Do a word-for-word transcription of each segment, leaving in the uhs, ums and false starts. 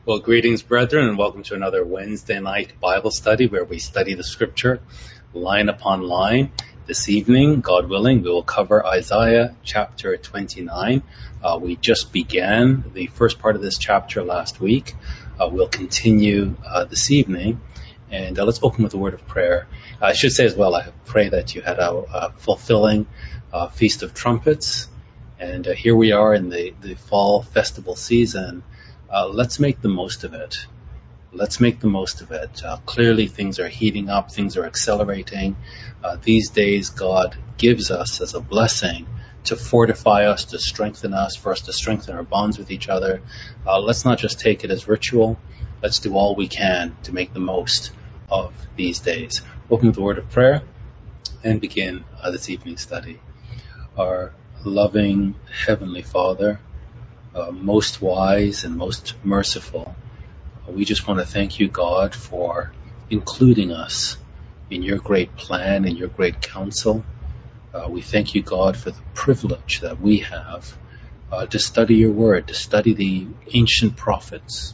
Well, greetings, brethren, and welcome to another Wednesday night Bible study where we study the scripture line upon line. This evening, God willing, we will cover Isaiah chapter twenty-nine. Uh, we just began the first part of this chapter last week. Uh, we'll continue uh, this evening, and uh, let's open with a word of prayer. Uh, I should say as well, I pray that you had a, a fulfilling uh, Feast of Trumpets, and uh, here we are in the, the fall festival season. Uh, let's make the most of it. Let's make the most of it. Uh, clearly, things are heating up. Things are accelerating. Uh, these days, God gives us as a blessing to fortify us, to strengthen us, for us to strengthen our bonds with each other. Uh, let's not just take it as ritual. Let's do all we can to make the most of these days. Open with a word of prayer and begin uh, this evening's study. Our loving Heavenly Father, Uh, most wise and most merciful, uh, we just want to thank you, God, for including us in your great plan and your great counsel. Uh, we thank you, God, for the privilege that we have uh, to study your word, to study the ancient prophets,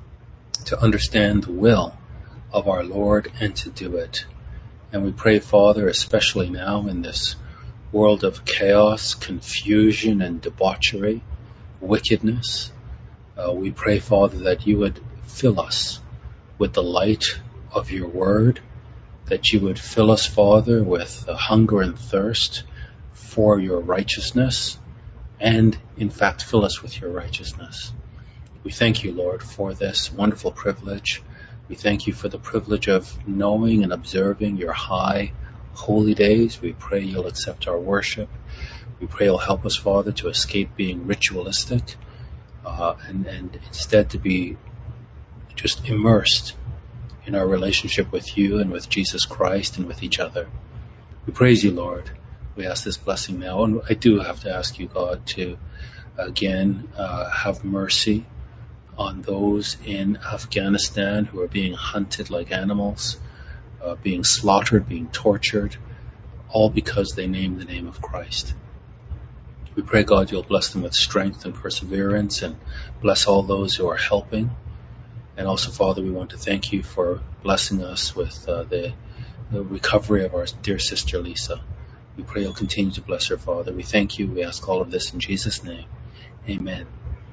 to understand the will of our Lord and to do it. And we pray, Father, especially now in this world of chaos, confusion, and debauchery, wickedness, uh, we pray, Father, that you would fill us with the light of your word, that you would fill us, Father, with a hunger and thirst for your righteousness, and in fact fill us with your righteousness. We thank you, Lord, for this wonderful privilege. We thank you for the privilege of knowing and observing your high, holy days. We pray you'll accept our worship. We pray you'll help us, Father, to escape being ritualistic uh, and, and instead to be just immersed in our relationship with you and with Jesus Christ and with each other. We praise you, Lord. We ask this blessing now. And I do have to ask you, God, to again uh, have mercy on those in Afghanistan who are being hunted like animals, uh, being slaughtered, being tortured, all because they name the name of Christ. We pray, God, you'll bless them with strength and perseverance and bless all those who are helping. And also, Father, we want to thank you for blessing us with uh, the, the recovery of our dear sister, Lisa. We pray you'll continue to bless her, Father. We thank you. We ask all of this in Jesus' name. Amen.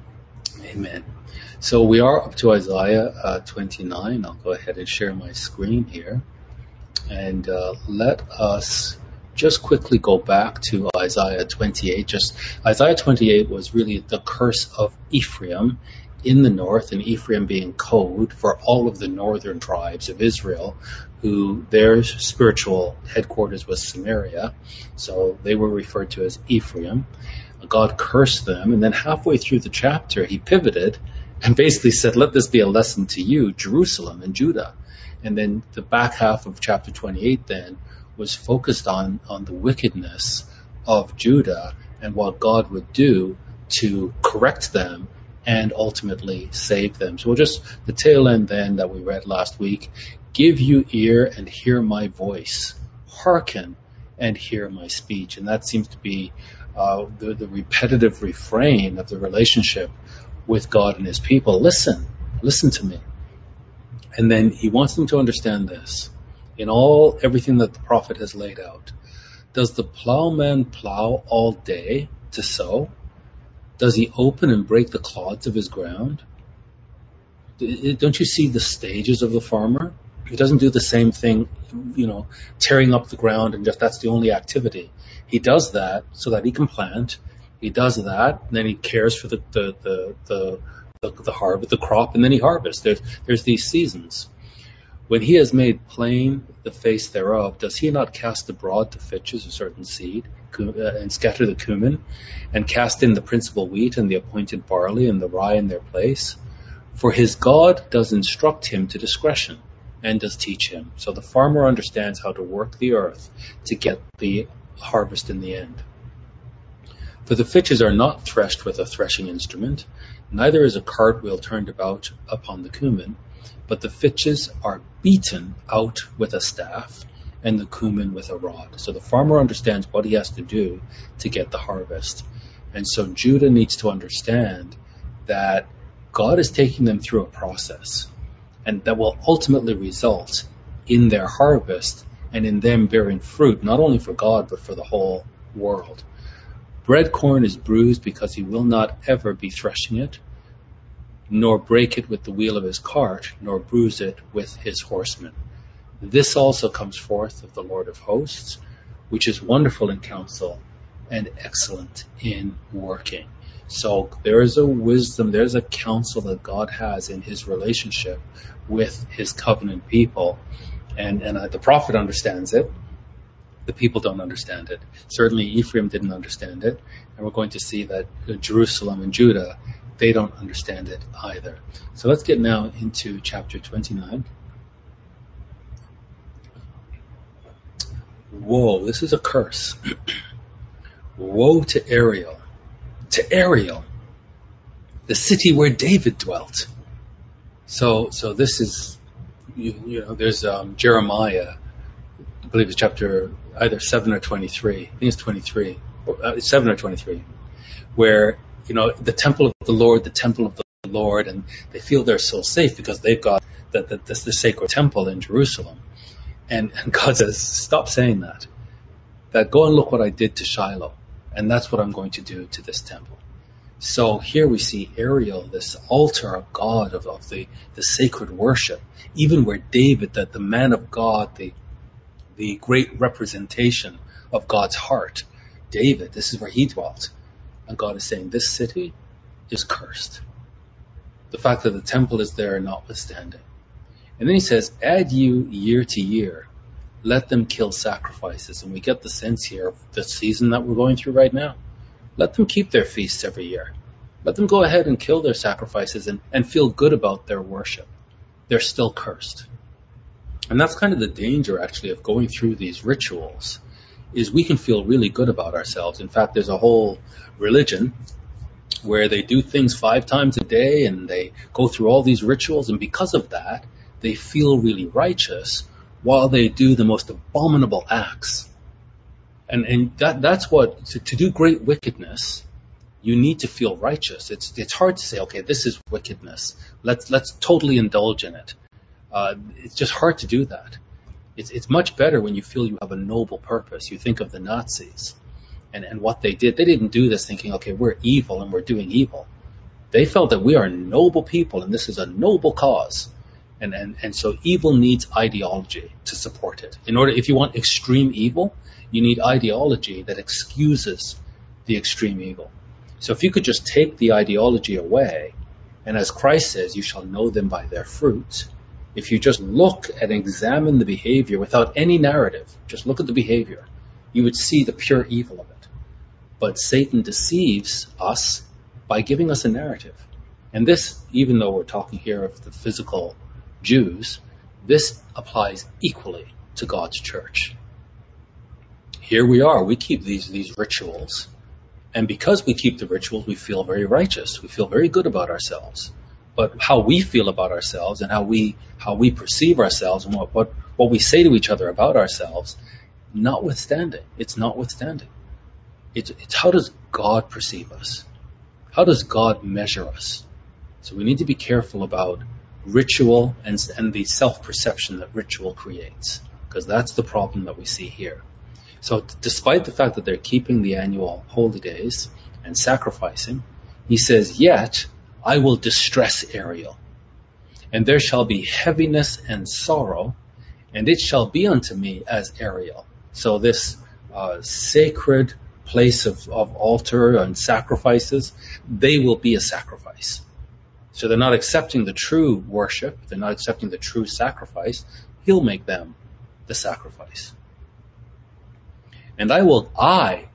Amen. So we are up to Isaiah uh, twenty-nine. I'll go ahead and share my screen here. And uh, let us just quickly go back to Isaiah twenty-eight. Just Isaiah twenty-eight was really the curse of Ephraim in the north, and Ephraim being code for all of the northern tribes of Israel, who their spiritual headquarters was Samaria, so they were referred to as Ephraim. God cursed them, and then halfway through the chapter, he pivoted and basically said, let this be a lesson to you, Jerusalem and Judah. And then the back half of chapter twenty-eight then was focused on, on the wickedness of Judah and what God would do to correct them and ultimately save them. So we'll just, the tail end then that we read last week, give you ear and hear my voice, hearken and hear my speech. And that seems to be uh, the, the repetitive refrain of the relationship with God and his people. Listen, listen to me. And then he wants them to understand this. In all, everything that the prophet has laid out. Does the plowman plow all day to sow? Does he open and break the clods of his ground? Don't you see the stages of the farmer? He doesn't do the same thing, you know, tearing up the ground and just that's the only activity. He does that so that he can plant. He does that, and then he cares for the the the the, the, the harvest, the crop, and then he harvests. There's there's these seasons. When he has made plain the face thereof, does he not cast abroad the fitches, a certain seed, and scatter the cumin, and cast in the principal wheat and the appointed barley and the rye in their place? For his God does instruct him to discretion, and does teach him. So the farmer understands how to work the earth to get the harvest in the end. For the fitches are not threshed with a threshing instrument, neither is a cartwheel turned about upon the cumin, but the fitches are beaten out with a staff, and the cumin with a rod. So the farmer understands what he has to do to get the harvest. And so Judah needs to understand that God is taking them through a process, and that will ultimately result in their harvest and in them bearing fruit, not only for God, but for the whole world. Bread corn is bruised because he will not ever be threshing it, nor break it with the wheel of his cart, nor bruise it with his horsemen. This also comes forth of the Lord of hosts, which is wonderful in counsel and excellent in working. So there is a wisdom, there's a counsel that God has in his relationship with his covenant people. And, and uh, the prophet understands it. The people don't understand it. Certainly Ephraim didn't understand it. And we're going to see that Jerusalem and Judah, they don't understand it either. So let's get now into chapter twenty-nine. Woe, this is a curse. Woe to Ariel. To Ariel, the city where David dwelt. So so this is, you, you know, there's um, Jeremiah, I believe it's chapter either seven or twenty-three. I think it's twenty-three. Uh, it's seven or twenty-three, where, you know, the temple of the Lord, the temple of the Lord, and they feel they're so safe because they've got the, the, the, the sacred temple in Jerusalem. And, and God says, stop saying that. That go and look what I did to Shiloh. And that's what I'm going to do to this temple. So here we see Ariel, this altar of God, of, of the, the sacred worship, even where David, that the man of God, the the great representation of God's heart, David, this is where he dwelt. And God is saying, this city is cursed. The fact that the temple is there notwithstanding. And then he says, add you year to year, let them kill sacrifices. And we get the sense here of the season that we're going through right now. Let them keep their feasts every year. Let them go ahead and kill their sacrifices and, and feel good about their worship. They're still cursed. And that's kind of the danger, actually, of going through these rituals, is we can feel really good about ourselves. In fact, there's a whole religion where they do things five times a day and they go through all these rituals, and because of that, they feel really righteous while they do the most abominable acts. And and that that's what, to, to do great wickedness, you need to feel righteous. It's it's hard to say, okay, this is wickedness. Let's let's totally indulge in it. Uh, it's just hard to do that. It's it's much better when you feel you have a noble purpose. You think of the Nazis and, and what they did. They didn't do this thinking, okay, we're evil and we're doing evil. They felt that we are noble people and this is a noble cause. And, and, and so evil needs ideology to support it. In order, if you want extreme evil, you need ideology that excuses the extreme evil. So if you could just take the ideology away, and as Christ says, you shall know them by their fruits. If you just look and examine the behavior without any narrative, just look at the behavior, you would see the pure evil of it. But Satan deceives us by giving us a narrative. And this, even though we're talking here of the physical Jews, this applies equally to God's church. Here we are, we keep these, these rituals. And because we keep the rituals, we feel very righteous. We feel very good about ourselves. But how we feel about ourselves and how we how we perceive ourselves and what, what, what we say to each other about ourselves, notwithstanding, it's notwithstanding. It's, it's how does God perceive us? How does God measure us? So we need to be careful about ritual and, and the self-perception that ritual creates, because that's the problem that we see here. So t- despite the fact that they're keeping the annual holy days and sacrificing, he says, yet I will distress Ariel, and there shall be heaviness and sorrow, and it shall be unto me as Ariel. So this uh, sacred place of, of altar and sacrifices, they will be a sacrifice. So they're not accepting the true worship, they're not accepting the true sacrifice. He'll make them the sacrifice. And I will, I,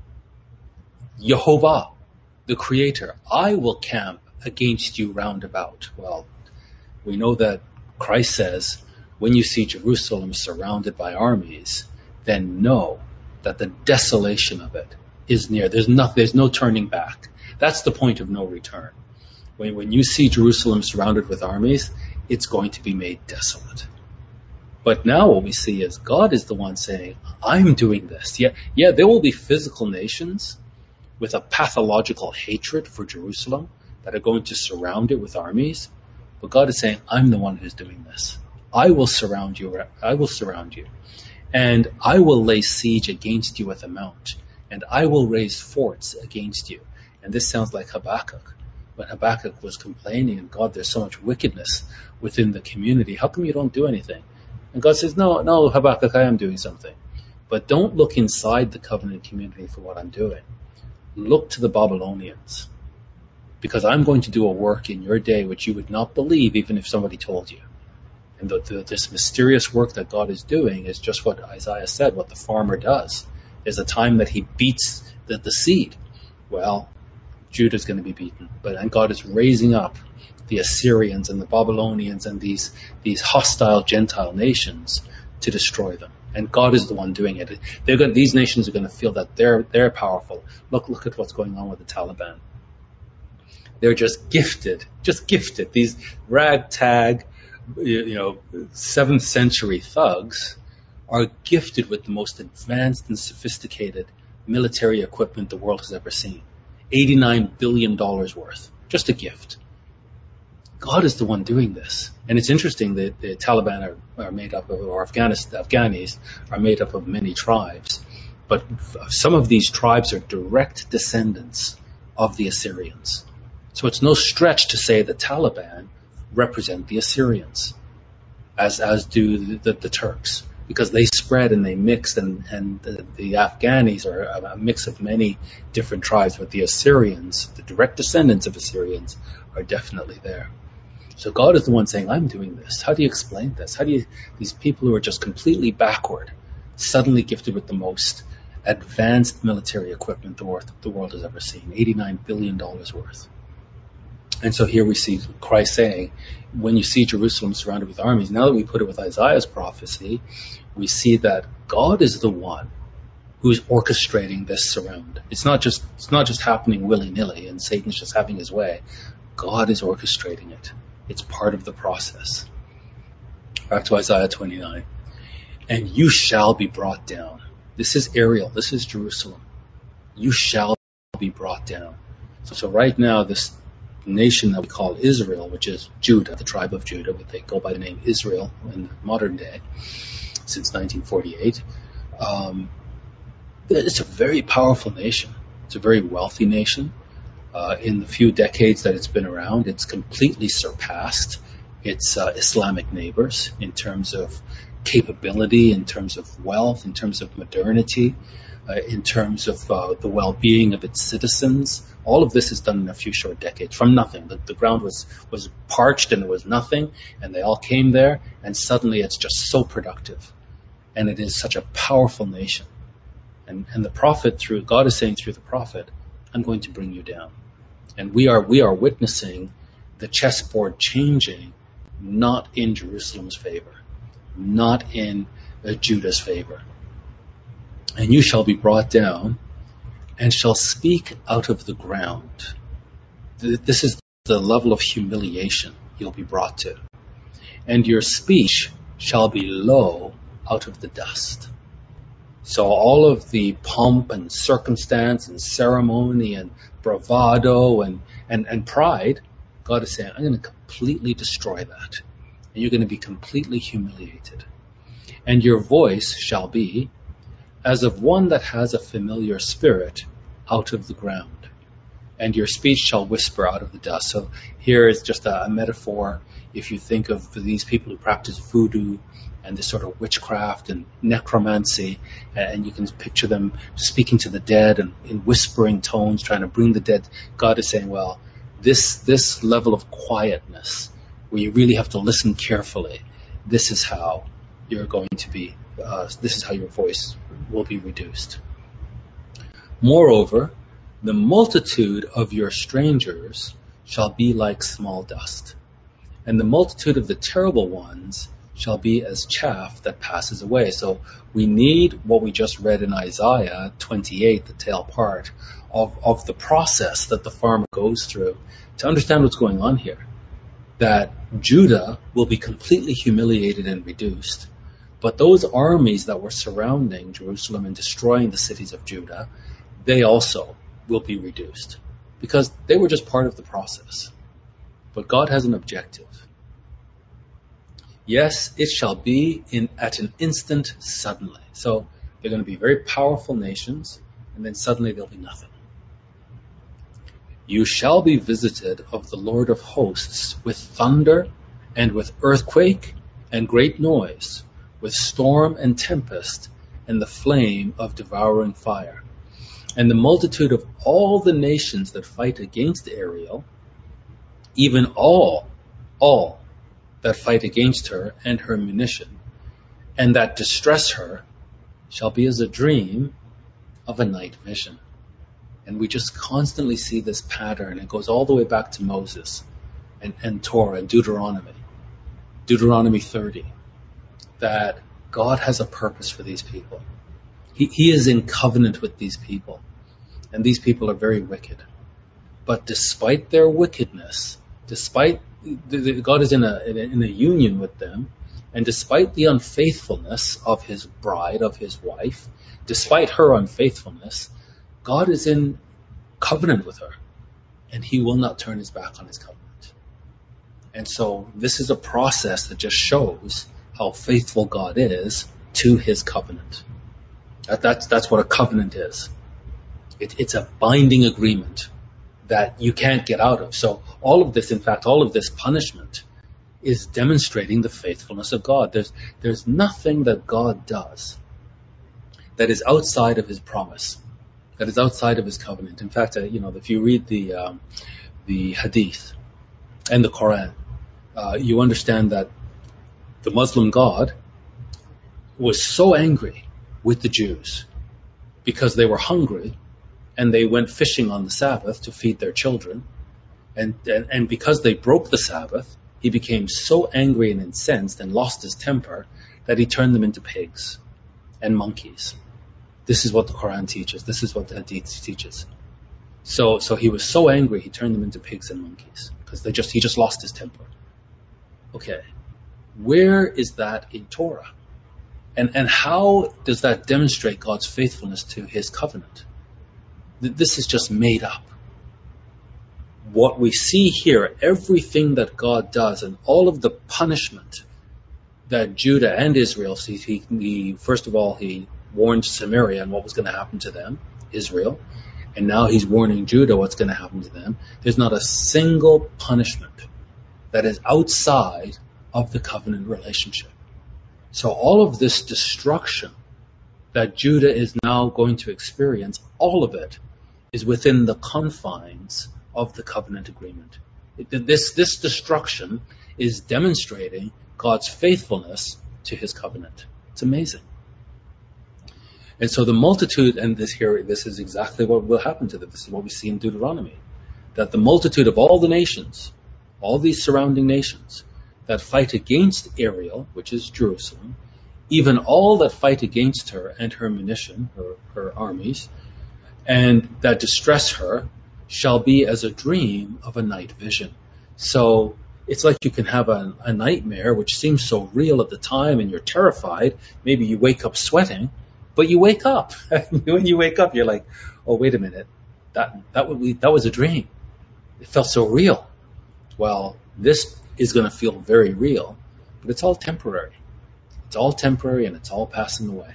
Jehovah, the Creator, I will camp against you round about. Well, we know that Christ says, when you see Jerusalem surrounded by armies, then know that the desolation of it is near. There's no, there's no turning back. That's the point of no return. When, when you see Jerusalem surrounded with armies, it's going to be made desolate. But now what we see is God is the one saying, I'm doing this. Yeah, yeah, there will be physical nations with a pathological hatred for Jerusalem that are going to surround it with armies. But God is saying, I'm the one who's doing this. I will surround you. I will surround you. And I will lay siege against you with a mount. And I will raise forts against you. And this sounds like Habakkuk. When Habakkuk was complaining, and God, there's so much wickedness within the community. How come you don't do anything? And God says, no, no, Habakkuk, I am doing something. But don't look inside the covenant community for what I'm doing. Look to the Babylonians. Because I'm going to do a work in your day which you would not believe even if somebody told you. And the, the, this mysterious work that God is doing is just what Isaiah said, what the farmer does. There's a time that he beats the, the seed. Well, Judah's going to be beaten. But and God is raising up the Assyrians and the Babylonians and these, these hostile Gentile nations to destroy them. And God is the one doing it. They're going, these nations are going to feel that they're, they're powerful. Look, look at what's going on with the Taliban. They're just gifted, just gifted. These ragtag, you know, seventh century thugs are gifted with the most advanced and sophisticated military equipment the world has ever seen. eighty-nine billion dollars worth. Just a gift. God is the one doing this. And it's interesting that the Taliban are, are made up of, or Afghanistan, Afghanis are made up of many tribes. But some of these tribes are direct descendants of the Assyrians. So it's no stretch to say the Taliban represent the Assyrians, as as do the, the, the Turks. Because they spread and they mix, and, and the, the Afghanis are a mix of many different tribes, but the Assyrians, the direct descendants of Assyrians, are definitely there. So God is the one saying, I'm doing this. How do you explain this? How do you, these people who are just completely backward, suddenly gifted with the most advanced military equipment the world, the world has ever seen, eighty-nine billion dollars worth. And so here we see Christ saying, when you see Jerusalem surrounded with armies, now that we put it with Isaiah's prophecy, we see that God is the one who's orchestrating this surround. It's not just it's not just happening willy-nilly and Satan's just having his way. God is orchestrating it. It's part of the process. Back to Isaiah twenty-nine. And you shall be brought down. This is Ariel. This is Jerusalem. You shall be brought down. So, so right now, this nation that we call Israel, which is Judah, the tribe of Judah, but they go by the name Israel in the modern day, since nineteen forty-eight. Um, it's a very powerful nation. It's a very wealthy nation. Uh, in the few decades that it's been around, it's completely surpassed its uh, Islamic neighbors in terms of capability, in terms of wealth, in terms of modernity, uh, in terms of uh, the well-being of its citizens. All of this is done in a few short decades from nothing. The, the ground was, was parched and it was nothing, and they all came there, and suddenly it's just so productive. And it is such a powerful nation. And, and the prophet, through God is saying through the prophet, I'm going to bring you down. And we are we are witnessing the chessboard changing, not in Jerusalem's favor, not in uh, Judah's favor. And you shall be brought down and shall speak out of the ground. This is the level of humiliation you'll be brought to. And your speech shall be low out of the dust. So all of the pomp and circumstance and ceremony and bravado and, and, and pride, God is saying, I'm going to completely destroy that. And you're going to be completely humiliated. And your voice shall be as of one that has a familiar spirit out of the ground. And your speech shall whisper out of the dust. So here is just a, a metaphor. If you think of these people who practice voodoo and this sort of witchcraft and necromancy, and you can picture them speaking to the dead and in whispering tones, trying to bring the dead. God is saying, well, this this level of quietness, where you really have to listen carefully, this is how you're going to be, uh, this is how your voice will be reduced. Moreover, the multitude of your strangers shall be like small dust, and the multitude of the terrible ones shall be as chaff that passes away. So we need what we just read in Isaiah twenty-eight, the tail part, of, of the process that the farmer goes through to understand what's going on here. That Judah will be completely humiliated and reduced, but those armies that were surrounding Jerusalem and destroying the cities of Judah, they also will be reduced. because they were just part of the process. But God has an objective. Yes, it shall be in at an instant suddenly. So they're going to be very powerful nations, and then suddenly there'll be nothing. You shall be visited of the Lord of hosts with thunder and with earthquake and great noise, with storm and tempest and the flame of devouring fire. And the multitude of all the nations that fight against Ariel, even all, all that fight against her and her munition, and that distress her, shall be as a dream of a night vision. And we just constantly see this pattern. It goes all the way back to Moses and, and Torah and Deuteronomy. Deuteronomy thirty. That God has a purpose for these people. He, he is in covenant with these people. And these people are very wicked. But despite their wickedness, despite the, the, God is in a, in a in a union with them, and despite the unfaithfulness of his bride, of his wife, despite her unfaithfulness, God is in covenant with her, and he will not turn his back on his covenant. And so this is a process that just shows how faithful God is to his covenant. That, that's, that's what a covenant is. It, it's a binding agreement that you can't get out of. So all of this, in fact, all of this punishment is demonstrating the faithfulness of God. There's, there's nothing that God does that is outside of his promise, that is outside of his covenant. In fact, uh, you know, if you read the um, the Hadith and the Quran, uh, you understand that the Muslim God was so angry with the Jews because they were hungry and they went fishing on the Sabbath to feed their children. And, and, and because they broke the Sabbath, he became so angry and incensed and lost his temper that he turned them into pigs and monkeys. This is what the Quran teaches. This is what the Hadith teaches. So, so he was so angry, he turned them into pigs and monkeys because they just, he just lost his temper. Okay. Where is that in Torah? And, and how does that demonstrate God's faithfulness to his covenant? This is just made up. What we see here, everything that God does and all of the punishment that Judah and Israel see, he, he, first of all, he warned Samaria and what was going to happen to them, Israel, and now he's warning Judah what's going to happen to them. There's not a single punishment that is outside of the covenant relationship. So all of this destruction that Judah is now going to experience, all of it is within the confines of the covenant agreement. It, this, this destruction is demonstrating God's faithfulness to his covenant. It's amazing. And so the multitude, and this here, this is exactly what will happen to them. This is what we see in Deuteronomy. That the multitude of all the nations, all these surrounding nations, that fight against Ariel, which is Jerusalem, even all that fight against her and her munition, her, her armies, and that distress her, shall be as a dream of a night vision. So it's like you can have a, a nightmare which seems so real at the time and you're terrified. Maybe you wake up sweating, but you wake up. When you wake up, you're like, oh, wait a minute. That, that, would be, that was a dream. It felt so real. Well, this is going to feel very real, but it's all temporary. It's all temporary and it's all passing away.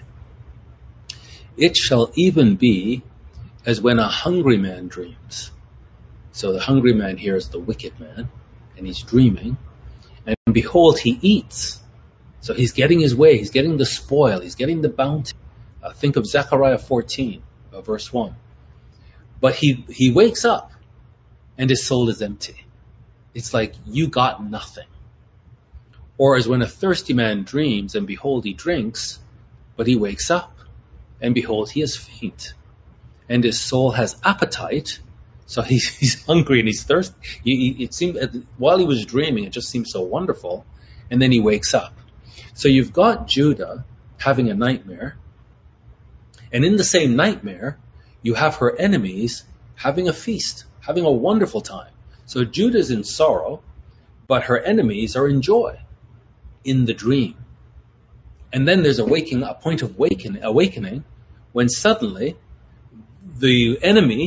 It shall even be as when a hungry man dreams. So the hungry man here is the wicked man, and he's dreaming, and behold, he eats. So he's getting his way, he's getting the spoil, he's getting the bounty. Uh, think of Zechariah fourteen, uh, verse one. But he, he wakes up, and his soul is empty. It's like, you got nothing. Or as when a thirsty man dreams, and behold, he drinks, but he wakes up, and behold, he is faint. And his soul has appetite, so he's, he's hungry and he's thirsty. He, he, it seemed, while he was dreaming, it just seemed so wonderful, and then he wakes up. So you've got Judah having a nightmare, and in the same nightmare, you have her enemies having a feast, having a wonderful time. So Judah's in sorrow, but her enemies are in joy in the dream. And then there's a waking, a point of awakening, awakening when suddenly the enemy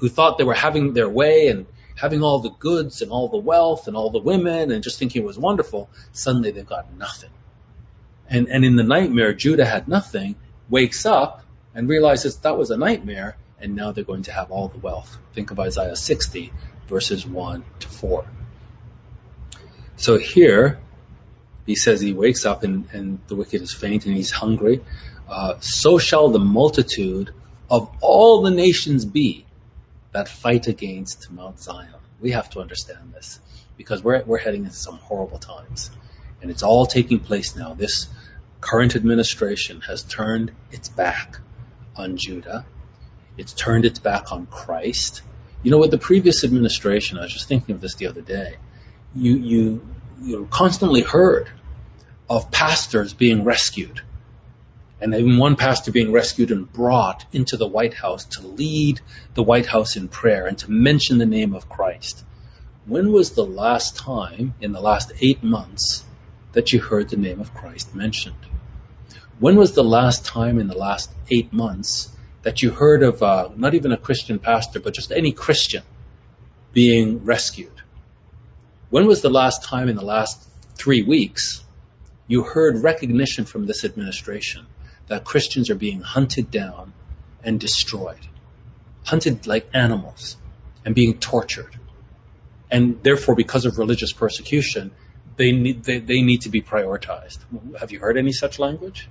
who thought they were having their way and having all the goods and all the wealth and all the women and just thinking it was wonderful, suddenly they've got nothing. And, and in the nightmare, Judah had nothing, wakes up and realizes that was a nightmare, and now they're going to have all the wealth. Think of Isaiah sixty, verses one to four. So here, he says he wakes up and, and the wicked is faint and he's hungry. Uh, so shall the multitude of all the nations be that fight against Mount Zion. We have to understand this because we're we're heading into some horrible times. And it's all taking place now. This current administration has turned its back on Judah. It's turned its back on Christ. You know, with the previous administration, I was just thinking of this the other day, you you you constantly heard of pastors being rescued. And even one pastor being rescued and brought into the White House to lead the White House in prayer and to mention the name of Christ. When was the last time in the last eight months that you heard the name of Christ mentioned? When was the last time in the last eight months that you heard of uh, not even a Christian pastor, but just any Christian being rescued? When was the last time in the last three weeks you heard recognition from this administration that Christians are being hunted down and destroyed, hunted like animals and being tortured? And therefore, because of religious persecution, they need, they, they need to be prioritized. Have you heard any such language?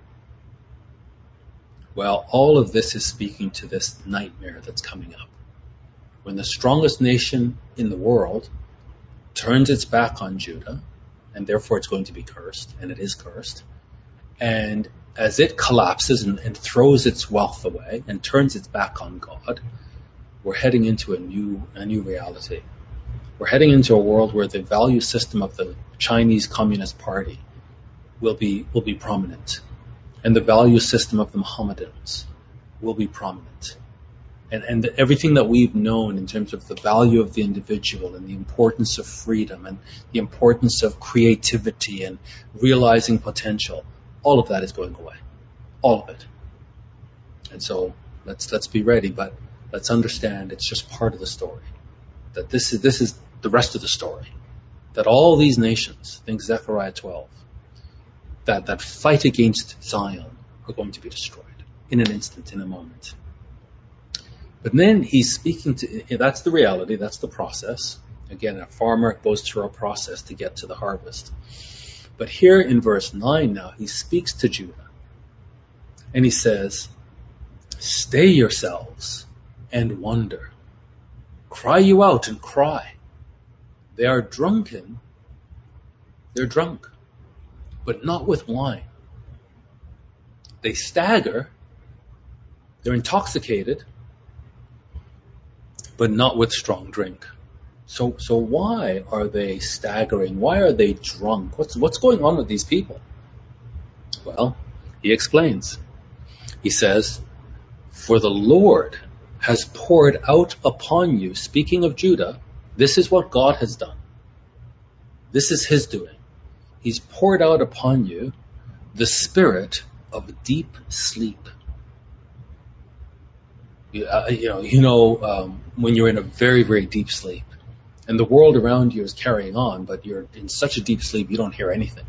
Well, all of this is speaking to this nightmare that's coming up. When the strongest nation in the world turns its back on Judah, and therefore it's going to be cursed, and it is cursed, and as it collapses and, and throws its wealth away and turns its back on God, we're heading into a new a new reality. We're heading into a world where the value system of the Chinese Communist Party will be will be prominent, and the value system of the Mohammedans will be prominent. And, and the, everything that we've known in terms of the value of the individual and the importance of freedom and the importance of creativity and realizing potential, all of that is going away. All of it. And so let's let's be ready, but let's understand it's just part of the story. That this is this is the rest of the story. That all these nations, think Zechariah twelve, that, that fight against Zion are going to be destroyed in an instant, in a moment. But then he's speaking to, that's the reality, that's the process. Again, a farmer goes through a process to get to the harvest. But here in verse nine now, he speaks to Judah. And he says, stay yourselves and wonder. Cry you out and cry. They are drunken. They're drunk, but not with wine. They stagger. They're intoxicated, but not with strong drink. So, so why are they staggering? Why are they drunk? What's, what's going on with these people? Well, he explains. He says, for the Lord has poured out upon you, speaking of Judah, this is what God has done. This is his doing. He's poured out upon you the spirit of deep sleep. You, uh, you know, you know um, when you're in a very, very deep sleep, and the world around you is carrying on, but you're in such a deep sleep you don't hear anything,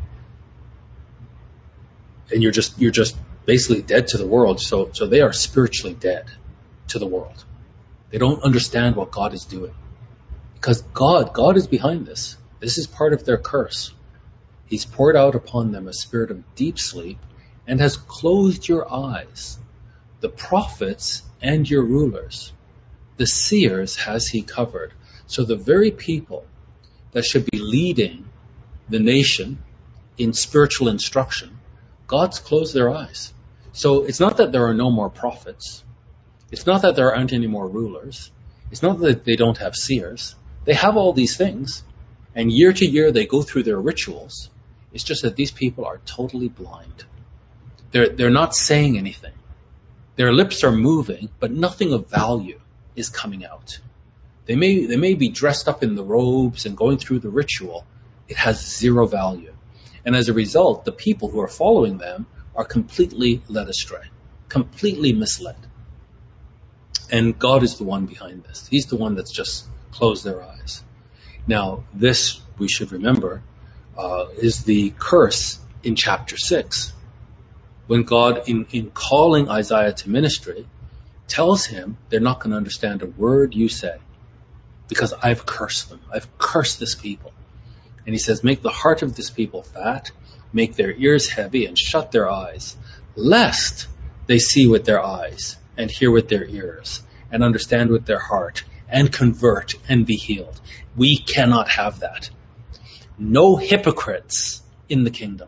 and you're just you're just basically dead to the world. So, so they are spiritually dead to the world. They don't understand what God is doing, because God, God is behind this. This is part of their curse. He's poured out upon them a spirit of deep sleep, and has closed your eyes. The prophets and your rulers, the seers has he covered. So the very people that should be leading the nation in spiritual instruction, God's closed their eyes. So it's not that there are no more prophets. It's not that there aren't any more rulers. It's not that they don't have seers. They have all these things. And year to year they go through their rituals. It's just that these people are totally blind. They're, they're not saying anything. Their lips are moving, but nothing of value is coming out. They may, they may be dressed up in the robes and going through the ritual. It has zero value. And as a result, the people who are following them are completely led astray, completely misled. And God is the one behind this. He's the one that's just closed their eyes. Now, this, we should remember, uh, is the curse in chapter six. When God, in, in calling Isaiah to ministry, tells him they're not going to understand a word you say because I've cursed them. I've cursed this people. And he says, make the heart of this people fat, make their ears heavy, and shut their eyes, lest they see with their eyes and hear with their ears and understand with their heart and convert and be healed. We cannot have that. No hypocrites in the kingdom.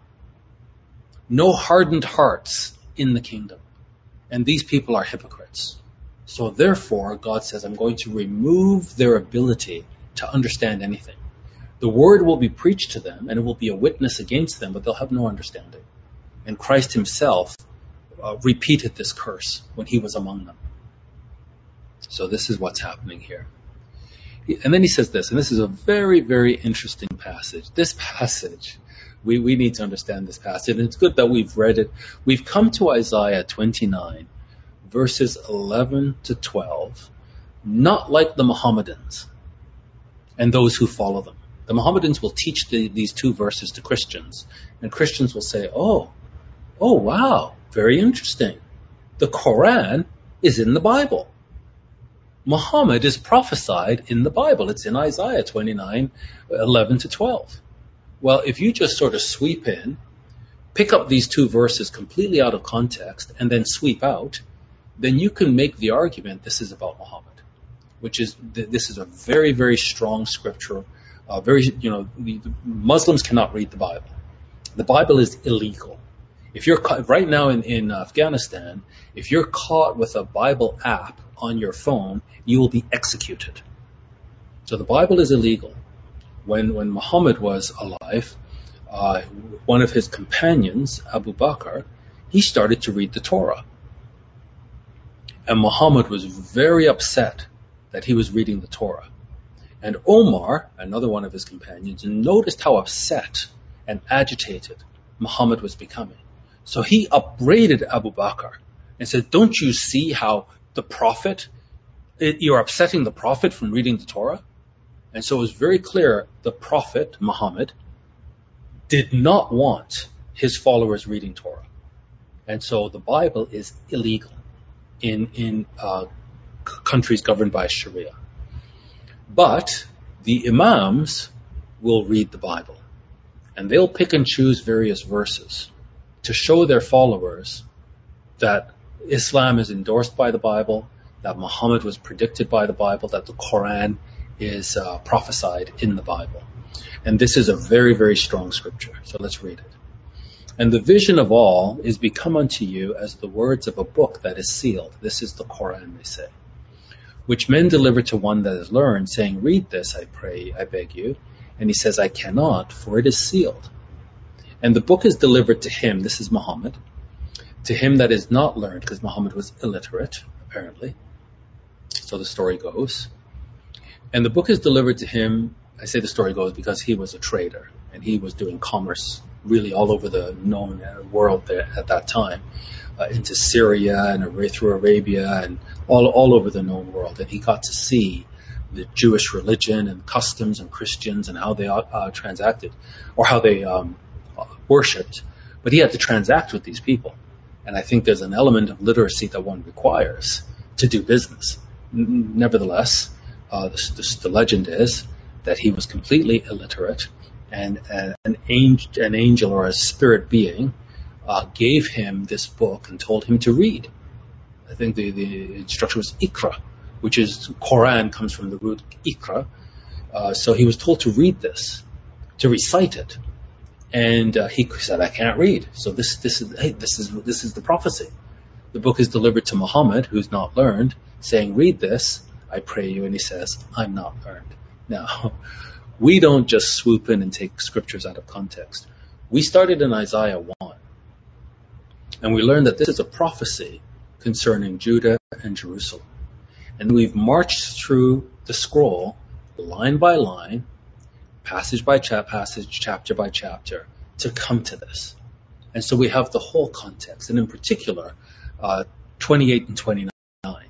No hardened hearts in the kingdom. And these people are hypocrites. So therefore, God says, I'm going to remove their ability to understand anything. The word will be preached to them, and it will be a witness against them, but they'll have no understanding. And Christ himself uh, repeated this curse when he was among them. So this is what's happening here. And then he says this, and this is a very, very interesting passage. This passage, we, we need to understand this passage, and it's good that we've read it. We've come to Isaiah twenty-nine, verses eleven to twelve, not like the Mohammedans and those who follow them. The Mohammedans will teach the, these two verses to Christians, and Christians will say, oh, oh, wow, very interesting. The Quran is in the Bible. Muhammad is prophesied in the Bible. It's in Isaiah twenty-nine, eleven to twelve. Well, if you just sort of sweep in, pick up these two verses completely out of context, and then sweep out, then you can make the argument this is about Muhammad, which is, this is a very, very strong scripture. Uh, very, you know, the, the Muslims cannot read the Bible. The Bible is illegal. If you're caught, right now in, in Afghanistan, if you're caught with a Bible app on your phone, you will be executed. So the Bible is illegal. When when Muhammad was alive, uh, one of his companions, Abu Bakr, he started to read the Torah. And Muhammad was very upset that he was reading the Torah. And Omar, another one of his companions, noticed how upset and agitated Muhammad was becoming. So he upbraided Abu Bakr and said, don't you see how the Prophet, it, you're upsetting the Prophet from reading the Torah? And so it was very clear the Prophet, Muhammad, did not want his followers reading Torah. And so the Bible is illegal in, in uh, c- countries governed by Sharia. But the imams will read the Bible, and they'll pick and choose various verses to show their followers that Islam is endorsed by the Bible, that Muhammad was predicted by the Bible, that the Quran is uh, prophesied in the Bible. And this is a very, very strong scripture. So let's read it. And the vision of all is become unto you as the words of a book that is sealed. This is the Quran, they say, which men deliver to one that is learned, saying, read this, I pray, I beg you. And he says, I cannot, for it is sealed. And the book is delivered to him, this is Muhammad, to him that is not learned, because Muhammad was illiterate, apparently. So the story goes. And the book is delivered to him, I say the story goes because he was a trader, and he was doing commerce really all over the known world there at that time, uh, into Syria and through Arabia and all, all over the known world. And he got to see the Jewish religion and customs and Christians and how they uh, transacted, or how they um, worshipped. But he had to transact with these people. And I think there's an element of literacy that one requires to do business. N- nevertheless, uh, the, the, the legend is that he was completely illiterate, and uh, an, angel, an angel or a spirit being uh, gave him this book and told him to read. I think the, the instruction was Iqra, which is Quran comes from the root Iqra. Uh, so he was told to read this, to recite it, and uh, he said, "I can't read." So this this is hey, this is this is the prophecy. The book is delivered to Muhammad, who's not learned, saying, "Read this, I pray you," and he says, "I'm not learned." Now, we don't just swoop in and take scriptures out of context. We started in Isaiah one, and we learned that this is a prophecy concerning Judah and Jerusalem. And we've marched through the scroll, line by line, passage by cha- passage, chapter by chapter, to come to this. And so we have the whole context, and in particular, uh, twenty-eight and twenty-nine.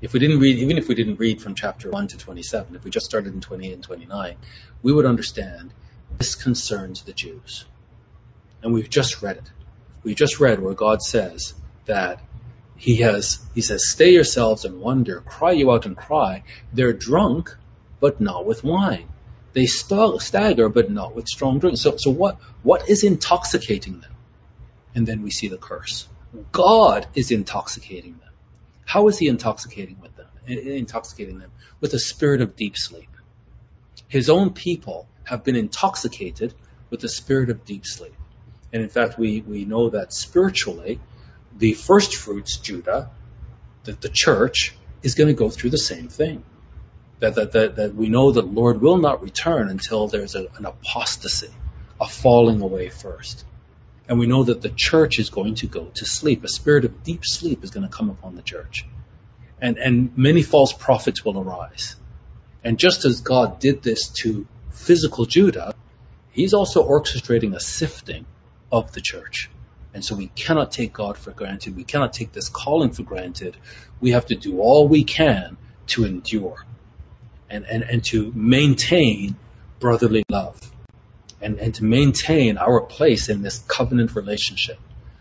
If we didn't read, even if we didn't read from chapter one to twenty-seven, if we just started in twenty-eight and twenty-nine, we would understand this concerns the Jews. And we've just read it. We just read where God says that he has, he says, stay yourselves and wonder, cry you out and cry. They're drunk, but not with wine. They st- stagger, but not with strong drink. So, so what, what is intoxicating them? And then we see the curse. God is intoxicating them. How is he intoxicating with them? Intoxicating them with a spirit of deep sleep. His own people have been intoxicated with the spirit of deep sleep. And in fact, we, we know that spiritually, the first fruits, Judah, the, the church, is going to go through the same thing. That, that, that, that we know that the Lord will not return until there's a, an apostasy, a falling away first. And we know that the church is going to go to sleep. A spirit of deep sleep is going to come upon the church. And, and many false prophets will arise. And just as God did this to physical Judah, he's also orchestrating a sifting of the church. And so we cannot take God for granted. We cannot take this calling for granted. We have to do all we can to endure and, and, and to maintain brotherly love. And, and to maintain our place in this covenant relationship.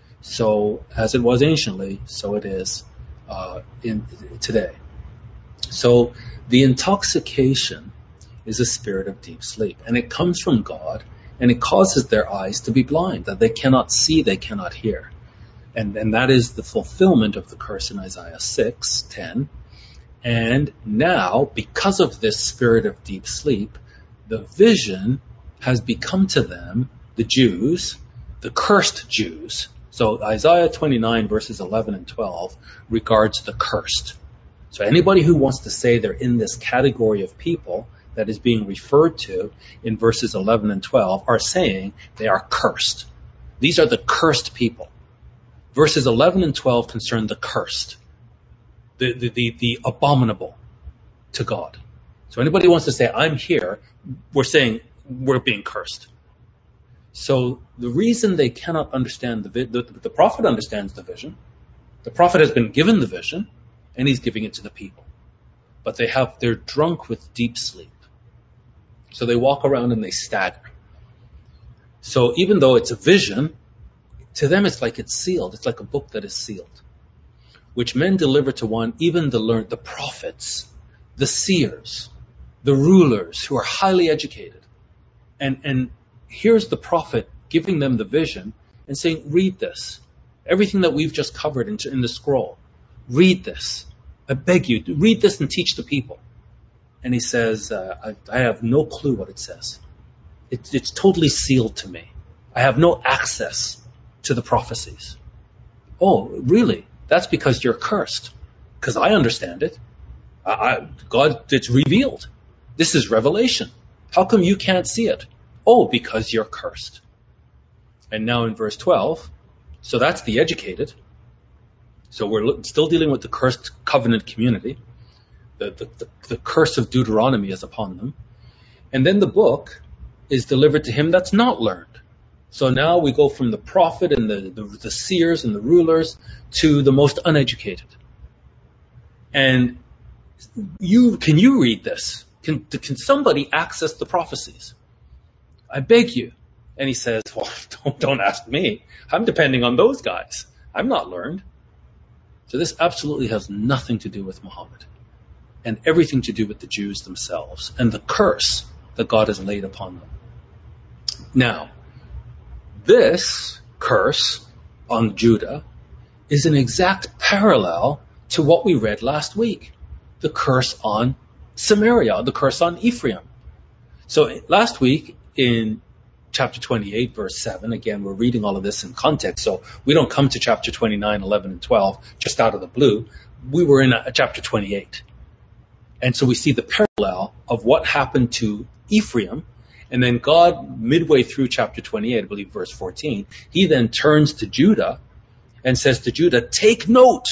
So, as it was anciently, so it is uh, in today. So, the intoxication is a spirit of deep sleep. And it comes from God, and it causes their eyes to be blind, that they cannot see, they cannot hear. And, and that is the fulfillment of the curse in Isaiah six ten. And now, because of this spirit of deep sleep, the vision has become to them, the Jews, the cursed Jews. So Isaiah twenty-nine verses eleven and twelve regards the cursed. So anybody who wants to say they're in this category of people that is being referred to in verses eleven and twelve are saying they are cursed. These are the cursed people. Verses eleven and twelve concern the cursed, the, the, the, the abominable to God. So anybody who wants to say, I'm here, we're saying, we're being cursed. So the reason they cannot understand the, vi- the the prophet understands the vision. The prophet has been given the vision, and he's giving it to the people. But they have they're drunk with deep sleep. So they walk around and they stagger. So even though it's a vision, to them it's like it's sealed. It's like a book that is sealed, which men deliver to one, even the learned, the prophets, the seers, the rulers who are highly educated. And and here's the prophet giving them the vision and saying, read this. Everything that we've just covered in, in the scroll, read this. I beg you, read this and teach the people. And he says, uh, I, I have no clue what it says. It, it's totally sealed to me. I have no access to the prophecies. Oh, really? That's because you're cursed. Because I understand it. I, I, God, it's revealed. This is revelation. How come you can't see it? Oh, because you're cursed. And now in verse twelve, so that's the educated. So we're still dealing with the cursed covenant community. The, the, the, the curse of Deuteronomy is upon them. And then the book is delivered to him that's not learned. So now we go from the prophet and the, the, the seers and the rulers to the most uneducated. And you can you read this? Can, can somebody access the prophecies? I beg you. And he says, well, don't, don't ask me. I'm depending on those guys. I'm not learned. So this absolutely has nothing to do with Muhammad and everything to do with the Jews themselves and the curse that God has laid upon them. Now, this curse on Judah is an exact parallel to what we read last week, the curse on Samaria, the curse on Ephraim. So last week in chapter twenty-eight, verse seven, again, we're reading all of this in context, so we don't come to chapter twenty-nine, eleven, and twelve just out of the blue. We were in a, a chapter twenty-eight. And so we see the parallel of what happened to Ephraim, and then God, midway through chapter twenty-eight, I believe verse fourteen, he then turns to Judah and says to Judah, take note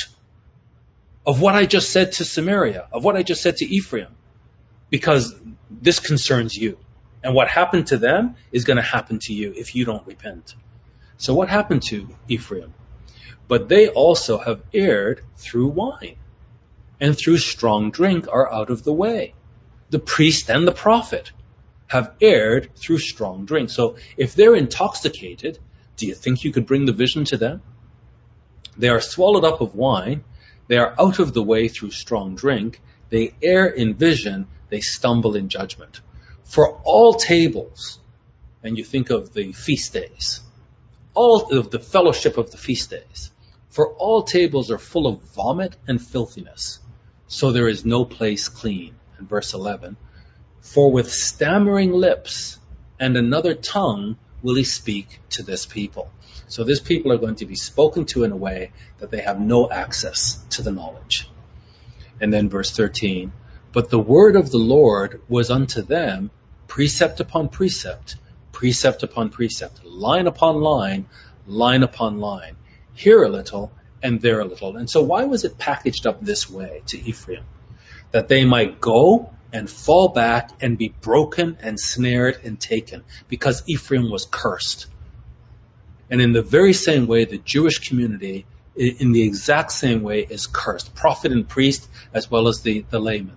of what I just said to Samaria, of what I just said to Ephraim, because this concerns you. And what happened to them is going to happen to you if you don't repent. So what happened to Ephraim? But they also have erred through wine. and through strong drink are out of the way. The priest and the prophet have erred through strong drink. So if they're intoxicated, do you think you could bring the vision to them? They are swallowed up of wine. They are out of the way through strong drink. They err in vision. They stumble in judgment. For all tables, and you think of the feast days, all of the fellowship of the feast days, for all tables are full of vomit and filthiness. So there is no place clean. And verse eleven, for with stammering lips and another tongue will he speak to this people. So this people are going to be spoken to in a way that they have no access to the knowledge. And then verse thirteen, but the word of the Lord was unto them precept upon precept, precept upon precept, line upon line, line upon line, here a little and there a little. And so why was it packaged up this way to Ephraim? That they might go and fall back and be broken and snared and taken, because Ephraim was cursed. And in the very same way, the Jewish community, in the exact same way, is cursed. Prophet and priest, as well as the, the layman.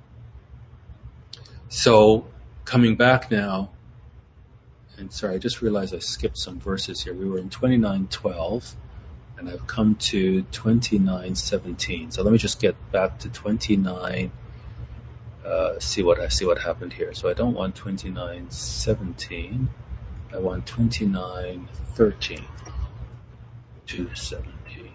So, coming back now, and sorry, I just realized I skipped some verses here. We were in twenty-nine twelve, and I've come to twenty-nine seventeen. So let me just get back to twenty-nine. Uh, see what I see what happened here. So I don't want twenty-nine seventeen. I want twenty-nine thirteen to seventeen.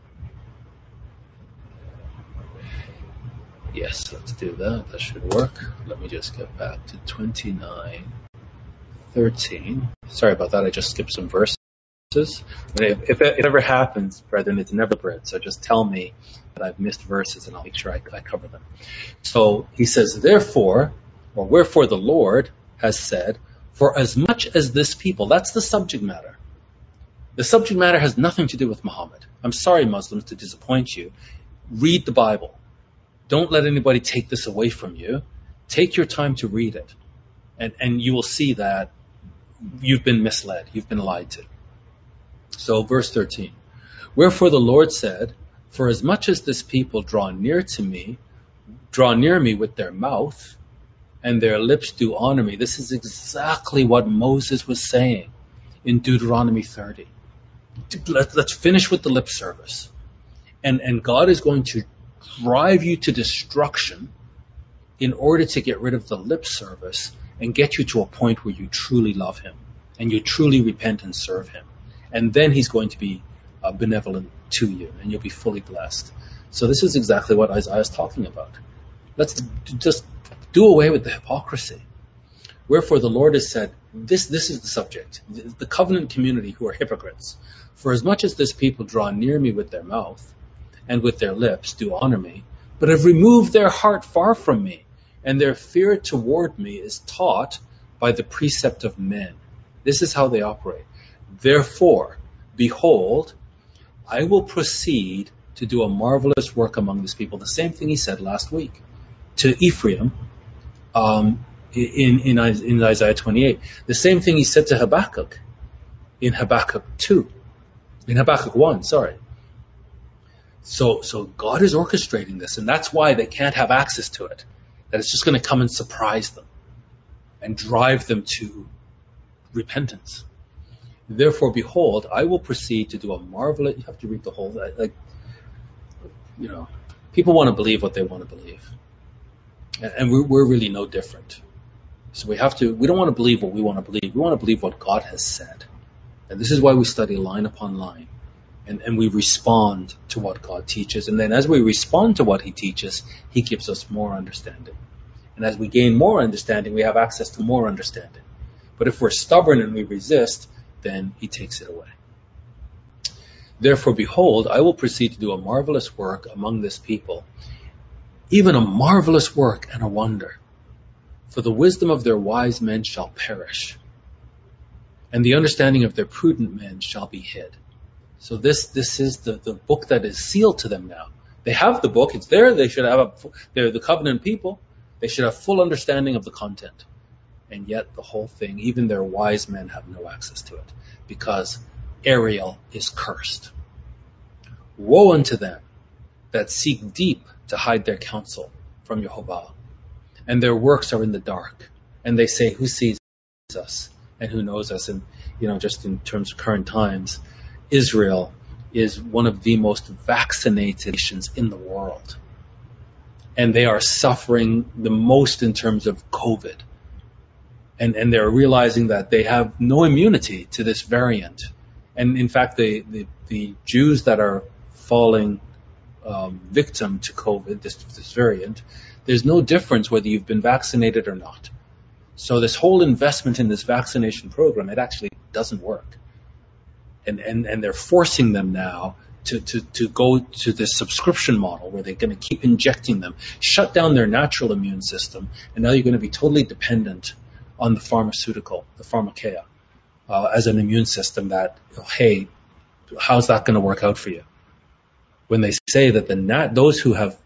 Yes, let's do that. That should work. Let me just get back to twenty-nine thirteen. Sorry about that. I just skipped some verses. If, if it ever happens, brethren, it's never bread. So just tell me that I've missed verses and I'll make sure I, I cover them. So he says, therefore, or wherefore the Lord has said, for as much as this people, that's the subject matter. The subject matter has nothing to do with Muhammad. I'm sorry, Muslims, to disappoint you. Read the Bible. Don't let anybody take this away from you. Take your time to read it. And, and you will see that you've been misled. You've been lied to. So verse thirteen, wherefore the Lord said, for as much as this people draw near to me, draw near me with their mouth, and their lips do honor me. This is exactly what Moses was saying in Deuteronomy thirty. Let, let's finish with the lip service. And, and God is going to drive you to destruction in order to get rid of the lip service and get you to a point where you truly love him and you truly repent and serve him. And then he's going to be uh, benevolent to you and you'll be fully blessed. So this is exactly what Isaiah is talking about. Let's d- just do away with the hypocrisy. Wherefore the Lord has said, this, this is the subject, the, the covenant community who are hypocrites. For as much as this people draw near me with their mouth and with their lips do honor me, but have removed their heart far from me, and their fear toward me is taught by the precept of men. This is how they operate. Therefore, behold, I will proceed to do a marvelous work among this people. The same thing he said last week to Ephraim um, in, in, in Isaiah twenty-eight. The same thing he said to Habakkuk in Habakkuk two. In Habakkuk one, sorry. So, so God is orchestrating this, and that's why they can't have access to it. That it's just going to come and surprise them and drive them to repentance. Therefore, behold, I will proceed to do a marvelous... You have to read the whole... Like, you know, people want to believe what they want to believe. And, and we're, we're really no different. So we have to... We don't want to believe what we want to believe. We want to believe what God has said. And this is why we study line upon line. And, and we respond to what God teaches. And then as we respond to what he teaches, he gives us more understanding. And as we gain more understanding, we have access to more understanding. But if we're stubborn and we resist, then he takes it away. Therefore, behold, I will proceed to do a marvelous work among this people, even a marvelous work and a wonder. For the wisdom of their wise men shall perish, and the understanding of their prudent men shall be hid. So this this is the, the book that is sealed to them now. They have the book, it's there, they should have a, they're the covenant people, they should have full understanding of the content. And yet the whole thing, even their wise men have no access to it, because Ariel is cursed. Woe unto them that seek deep to hide their counsel from Jehovah, and their works are in the dark. And they say, who sees us and who knows us? And, you know, just in terms of current times, Israel is one of the most vaccinated nations in the world. And they are suffering the most in terms of COVID. And, and they're realizing that they have no immunity to this variant. And in fact, the, the, the Jews that are falling um, victim to COVID, this, this variant, there's no difference whether you've been vaccinated or not. So this whole investment in this vaccination program, it actually doesn't work. And, and, and they're forcing them now to, to, to go to this subscription model where they're going to keep injecting them, shut down their natural immune system, and now you're going to be totally dependent on the pharmaceutical, the pharmakeia, uh, as an immune system that, hey, how's that going to work out for you? When they say that the nat- those who have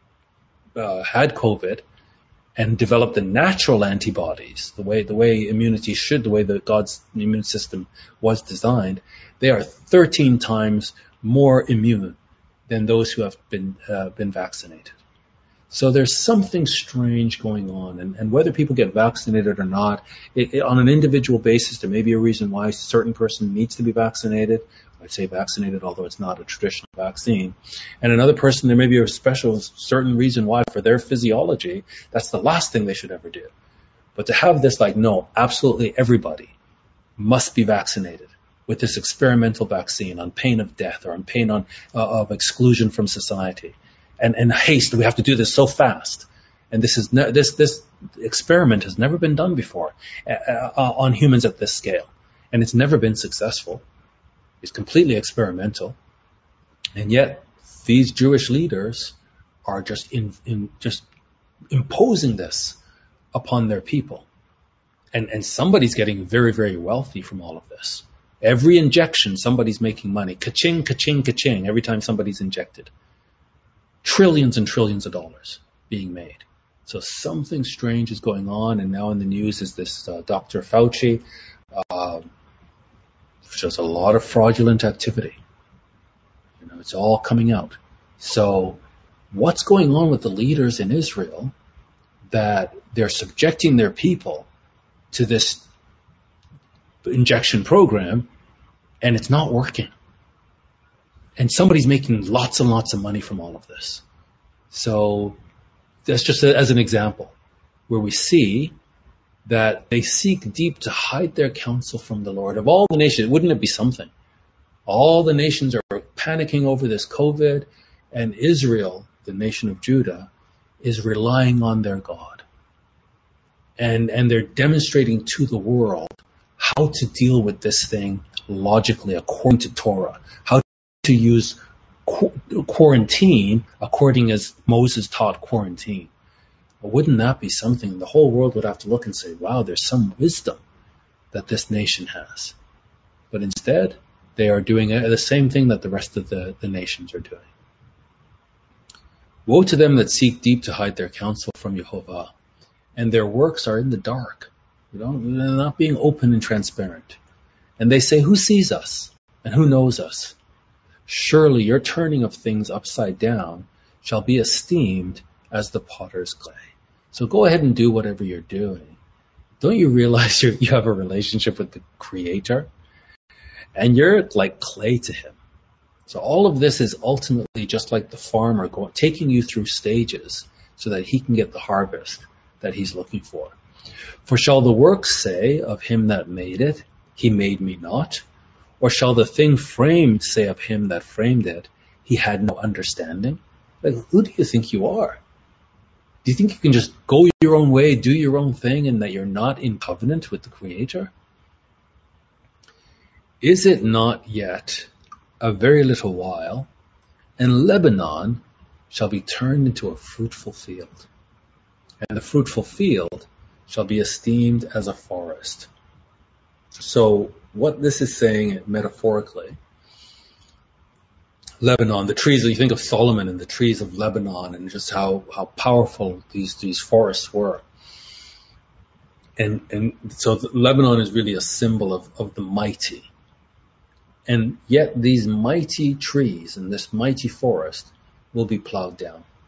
uh, had COVID and developed the natural antibodies, the way the way immunity should, the way that God's immune system was designed, they are thirteen times more immune than those who have been uh, been vaccinated. So there's something strange going on, and, and whether people get vaccinated or not, it, it, on an individual basis, there may be a reason why a certain person needs to be vaccinated. I'd say vaccinated, although it's not a traditional vaccine. And another person, there may be a special, certain reason why for their physiology, that's the last thing they should ever do. But to have this like, no, absolutely everybody must be vaccinated with this experimental vaccine on pain of death or on pain on, uh, of exclusion from society. And, and haste, we have to do this so fast. And this is ne- this this experiment has never been done before uh, uh, on humans at this scale. And it's never been successful. It's completely experimental. And yet these Jewish leaders are just in, in just imposing this upon their people. And, and somebody's getting very, very wealthy from all of this. Every injection, somebody's making money. Ka-ching, ka-ching, ka-ching, every time somebody's injected. Trillions and trillions of dollars being made. So something strange is going on, and now in the news is this uh, Doctor Fauci, uh, shows a lot of fraudulent activity. You know, it's all coming out. So what's going on with the leaders in Israel that they're subjecting their people to this injection program, and it's not working? And somebody's making lots and lots of money from all of this. So that's just a, as an example where we see that they seek deep to hide their counsel from the Lord. Of all the nations, wouldn't it be something? All the nations are panicking over this COVID, and Israel, the nation of Judah, is relying on their God. And, and they're demonstrating to the world how to deal with this thing logically according to Torah, how to use qu- quarantine according as Moses taught quarantine. Well, wouldn't that be something? The whole world would have to look and say, wow, there's some wisdom that this nation has. But instead, they are doing the same thing that the rest of the, the nations are doing. Woe to them that seek deep to hide their counsel from Jehovah, and their works are in the dark. You know, they're not being open and transparent. And they say, who sees us and who knows us? Surely your turning of things upside down shall be esteemed as the potter's clay. So go ahead and do whatever you're doing. Don't you realize you're, you have a relationship with the Creator? And you're like clay to Him. So all of this is ultimately just like the farmer going, taking you through stages so that he can get the harvest that he's looking for. For shall the works say of Him that made it, He made me not? Or shall the thing framed say of Him that framed it, He had no understanding? Like, who do you think you are? Do you think you can just go your own way, do your own thing, and that you're not in covenant with the Creator? Is it not yet a very little while, and Lebanon shall be turned into a fruitful field, and the fruitful field shall be esteemed as a forest? So what this is saying metaphorically, Lebanon, the trees, you think of Solomon and the trees of Lebanon and just how, how powerful these, these forests were. And, and so Lebanon is really a symbol of, of the mighty. And yet these mighty trees and this mighty forest will be plowed down.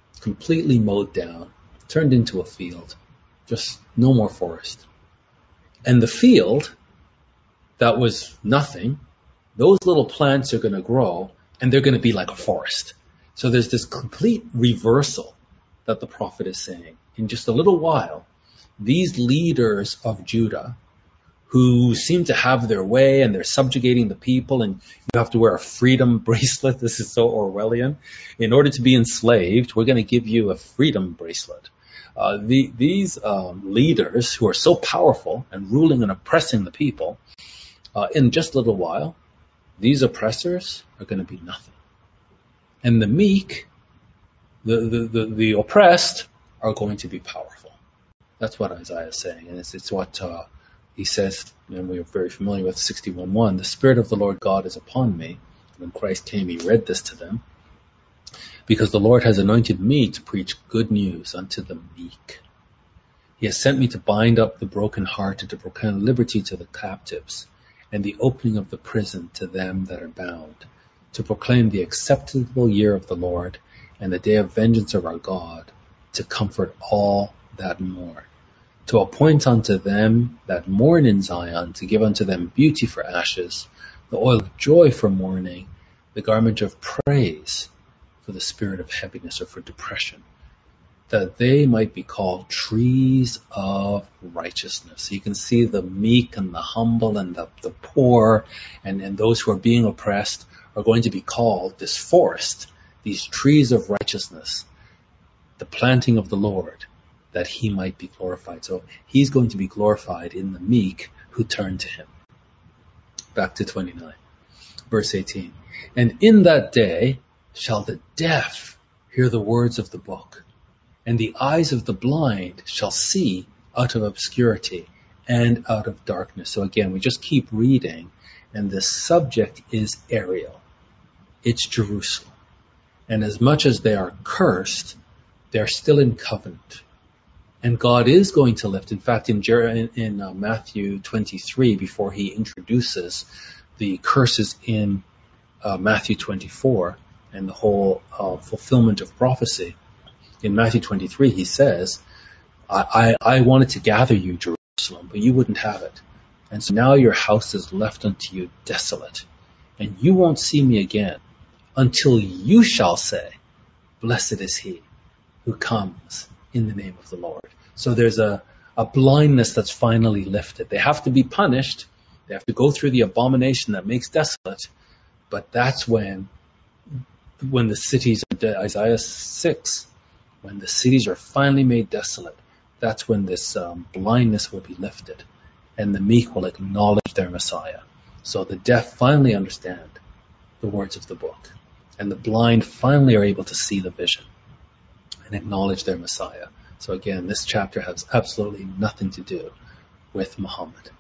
completely mowed down, turned into a field, just no more forest. And the field that was nothing, those little plants are going to grow and they're going to be like a forest. So there's this complete reversal that the prophet is saying. In just a little while, these leaders of Judah who seem to have their way and they're subjugating the people, and you have to wear a freedom bracelet. This is so Orwellian. In order to be enslaved, we're going to give you a freedom bracelet. Uh, the, these um, leaders who are so powerful and ruling and oppressing the people, uh, in just a little while, these oppressors are going to be nothing. And the meek, the, the, the, the oppressed, are going to be powerful. That's what Isaiah is saying. And it's, it's what uh, he says, and we are very familiar with sixty-one one, the Spirit of the Lord God is upon me. When Christ came, he read this to them. Because the Lord has anointed me to preach good news unto the meek. He has sent me to bind up the brokenhearted, to proclaim liberty to the captives, and the opening of the prison to them that are bound, to proclaim the acceptable year of the Lord, and the day of vengeance of our God, to comfort all that mourn, to appoint unto them that mourn in Zion, to give unto them beauty for ashes, the oil of joy for mourning, the garment of praise for the spirit of heaviness or for depression, that they might be called trees of righteousness. So you can see the meek and the humble and the, the poor and, and those who are being oppressed are going to be called this forest, these trees of righteousness, the planting of the Lord, that he might be glorified. So he's going to be glorified in the meek who turn to him. Back to twenty-nine, verse eighteen. And in that day shall the deaf hear the words of the book, and the eyes of the blind shall see out of obscurity and out of darkness. So again, we just keep reading, and the subject is Ariel. It's Jerusalem. And as much as they are cursed, they're still in covenant. And God is going to lift. In fact, in, Jer- in, in uh, Matthew twenty-three, before he introduces the curses in uh, Matthew twenty-four and the whole uh, fulfillment of prophecy, in Matthew twenty-three, he says, I, I, I wanted to gather you, Jerusalem, but you wouldn't have it. And so now your house is left unto you desolate, and you won't see me again until you shall say, blessed is he who comes in the name of the Lord. So there's a, a blindness that's finally lifted. They have to be punished. They have to go through the abomination that makes desolate. But that's when, when the cities, Isaiah six, when the cities are finally made desolate, that's when this um, blindness will be lifted, and the meek will acknowledge their Messiah. So the deaf finally understand the words of the book, and the blind finally are able to see the vision and acknowledge their Messiah. So again, this chapter has absolutely nothing to do with Muhammad,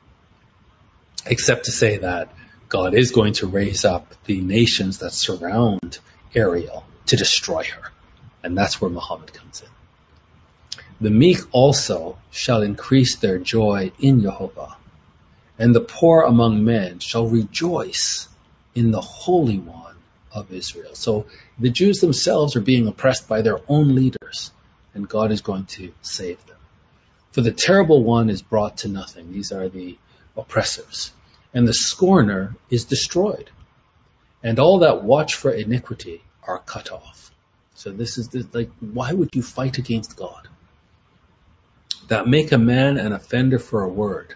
except to say that God is going to raise up the nations that surround Ariel to destroy her. And that's where Muhammad comes in. The meek also shall increase their joy in Jehovah, and the poor among men shall rejoice in the Holy One of Israel. So the Jews themselves are being oppressed by their own leaders, and God is going to save them. For the terrible one is brought to nothing. These are the oppressors. And the scorner is destroyed, and all that watch for iniquity are cut off. So this is the, like, why would you fight against God? That make a man an offender for a word.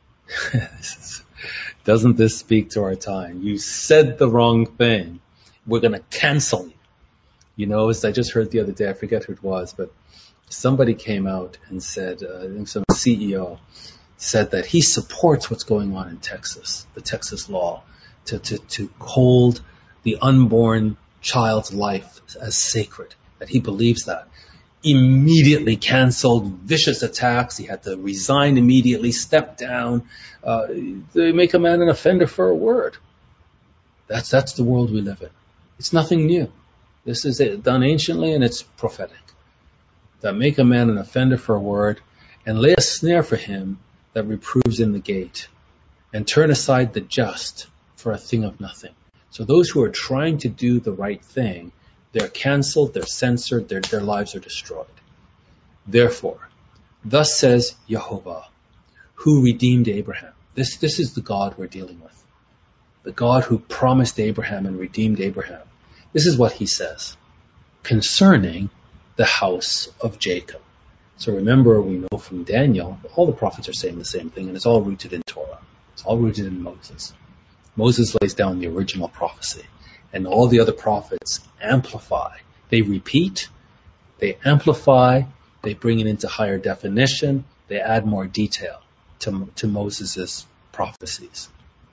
Doesn't this speak to our time? You said the wrong thing. We're going to cancel you. You know, as I just heard the other day, I forget who it was, but somebody came out and said, uh, I think some C E O said that he supports what's going on in Texas, the Texas law, to, to, to hold the unborn child's life as sacred, that he believes that. Immediately canceled, vicious attacks. He had to resign immediately, step down. Uh, they make a man an offender for a word. That's that's the world we live in. It's nothing new. This is it, done anciently, and it's prophetic. That make a man an offender for a word, and lay a snare for him that reproves in the gate, and turn aside the just for a thing of nothing. So those who are trying to do the right thing, They're canceled, they're censored, their, their lives are destroyed. Therefore, thus says Yehovah, who redeemed Abraham. This, this is the God we're dealing with. The God who promised Abraham and redeemed Abraham. This is what he says concerning the house of Jacob. So remember, we know from Daniel, all the prophets are saying the same thing, and it's all rooted in Torah. It's all rooted in Moses. Moses lays down the original prophecy, and all the other prophets amplify. They repeat, they amplify, they bring it into higher definition, they add more detail to, to Moses' prophecies.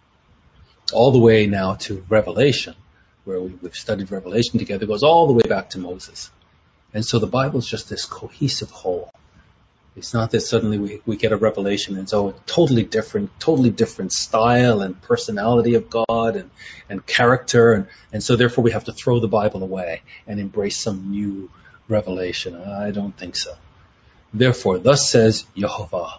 All the way now to Revelation, where we, we've studied Revelation together, it goes all the way back to Moses. And so the Bible is just this cohesive whole. It's not that suddenly we, we get a revelation and it's oh, totally different, totally different style and personality of God and, and character. And, and so therefore we have to throw the Bible away and embrace some new revelation. I don't think so. Therefore, thus says Yehovah,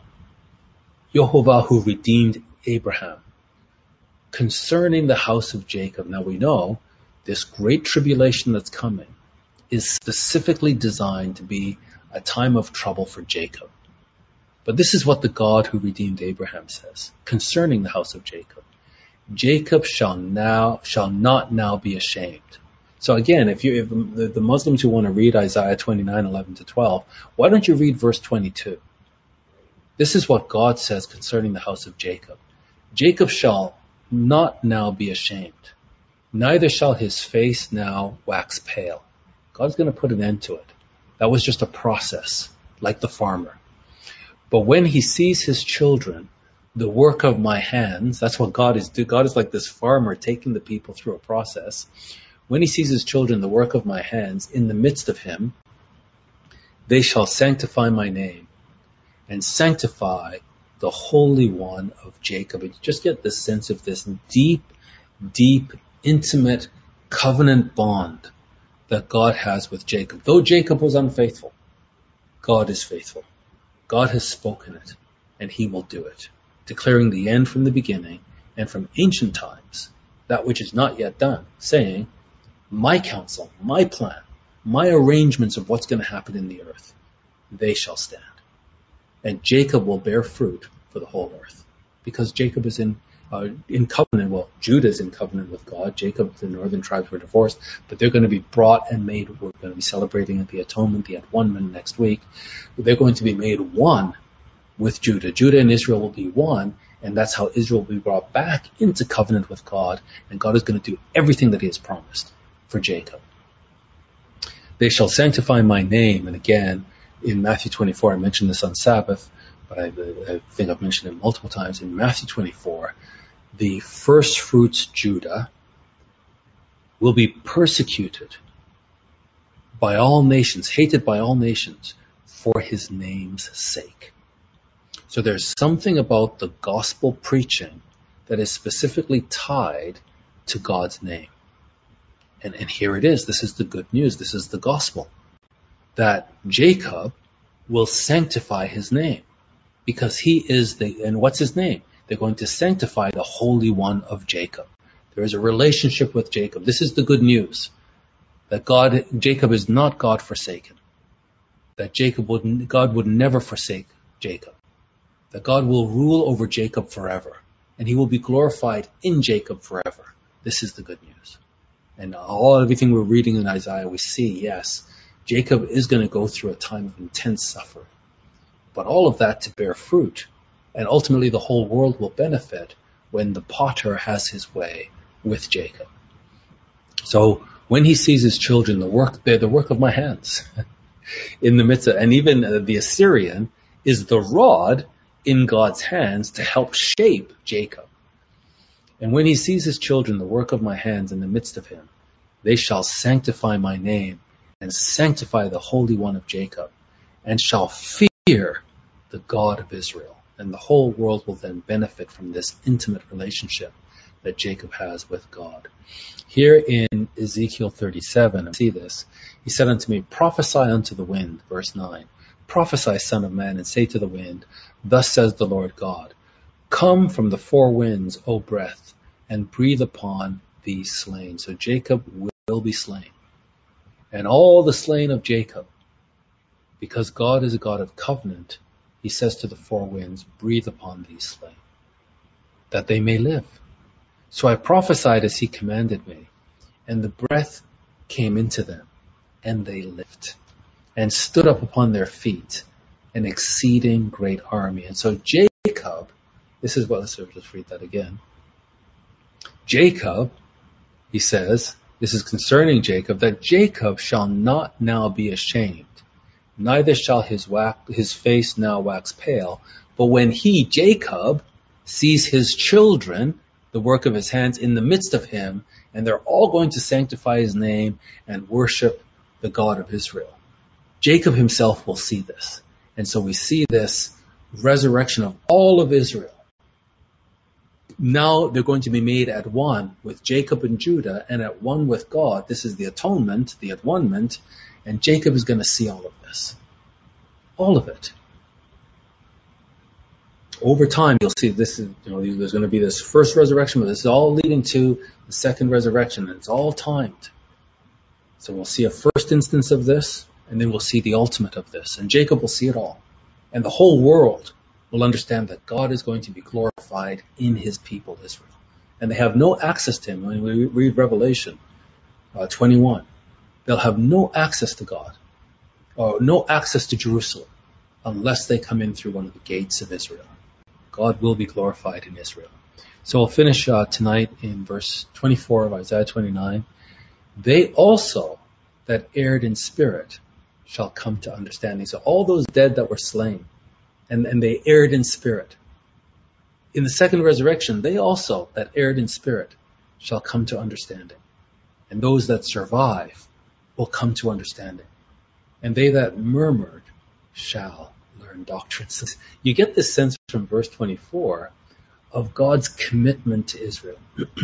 Yehovah who redeemed Abraham, concerning the house of Jacob. Now we know this great tribulation that's coming is specifically designed to be a time of trouble for Jacob. But this is what the God who redeemed Abraham says concerning the house of Jacob. Jacob shall now shall not now be ashamed. So again, if you if the, the Muslims who want to read Isaiah twenty-nine, eleven to twelve, why don't you read verse twenty-two? This is what God says concerning the house of Jacob. Jacob shall not now be ashamed, neither shall his face now wax pale. God's going to put an end to it. That was just a process, like the farmer. But when he sees his children, the work of my hands, that's what God is doing. God is like this farmer taking the people through a process. When he sees his children, the work of my hands, in the midst of him, they shall sanctify my name and sanctify the Holy One of Jacob. And you just get this sense of this deep, deep, intimate covenant bond that God has with Jacob. Though Jacob was unfaithful, God is faithful. God has spoken it, and he will do it, declaring the end from the beginning and from ancient times, that which is not yet done, saying, my counsel, my plan, my arrangements of what's going to happen in the earth, they shall stand. And Jacob will bear fruit for the whole earth, because Jacob is in Uh, in covenant. Well, Judah is in covenant with God. Jacob, the northern tribes were divorced, but they're going to be brought and made. We're going to be celebrating the atonement, the atonement next week. They're going to be made one with Judah. Judah and Israel will be one, and that's how Israel will be brought back into covenant with God, and God is going to do everything that he has promised for Jacob. They shall sanctify my name. And again, in Matthew twenty-four, I mentioned this on Sabbath, but I, I think I've mentioned it multiple times. In Matthew twenty-four, the first fruits Judah will be persecuted by all nations, hated by all nations, for his name's sake. So there's something about the gospel preaching that is specifically tied to God's name. And, and here it is. This is the good news. This is the gospel. That Jacob will sanctify his name. Because he is the, and what's his name? They're going to sanctify the Holy One of Jacob. There is a relationship with Jacob. This is the good news. That God, Jacob is not God forsaken. That Jacob would, God would never forsake Jacob. That God will rule over Jacob forever. And he will be glorified in Jacob forever. This is the good news. And all, everything we're reading in Isaiah, we see, yes, Jacob is going to go through a time of intense suffering. But all of that to bear fruit. And ultimately the whole world will benefit when the potter has his way with Jacob. So when he sees his children, the work, they're the work of my hands. In the midst of, and even uh, the Assyrian is the rod in God's hands to help shape Jacob. And when he sees his children, the work of my hands in the midst of him, they shall sanctify my name and sanctify the Holy One of Jacob, and shall fear the God of Israel. And the whole world will then benefit from this intimate relationship that Jacob has with God. Here in Ezekiel thirty-seven, I see this. He said unto me, prophesy unto the wind, verse nine. Prophesy, son of man, and say to the wind, thus says the Lord God, come from the four winds, O breath, and breathe upon these slain. So Jacob will be slain. And all the slain of Jacob, because God is a God of covenant, he says to the four winds, breathe upon these slain, that they may live. So I prophesied as he commanded me, and the breath came into them, and they lived, and stood up upon their feet, an exceeding great army. And so Jacob, this is what, let's just read that again. Jacob, he says, this is concerning Jacob, that Jacob shall not now be ashamed, neither shall his wax, his face now wax pale. But when he, Jacob, sees his children, the work of his hands, in the midst of him, and they're all going to sanctify his name and worship the God of Israel. Jacob himself will see this. And so we see this resurrection of all of Israel. Now they're going to be made at one with Jacob and Judah, and at one with God. This is the atonement, the at-one-ment, and Jacob is going to see all of this. All of it. Over time, you'll see this is, you know, there's going to be this first resurrection, but this is all leading to the second resurrection, and it's all timed. So we'll see a first instance of this, and then we'll see the ultimate of this, and Jacob will see it all. And the whole world will understand that God is going to be glorified in his people, Israel. And they have no access to him. When we read Revelation uh, twenty-one, they'll have no access to God, or no access to Jerusalem, unless they come in through one of the gates of Israel. God will be glorified in Israel. So we'll finish uh, tonight in verse twenty-four of Isaiah twenty-nine. They also that erred in spirit shall come to understanding. So all those dead that were slain, and, and they erred in spirit. In the second resurrection, they also that erred in spirit shall come to understanding. And those that survive will come to understanding. And they that murmured shall learn doctrines. You get this sense from verse twenty-four of God's commitment to Israel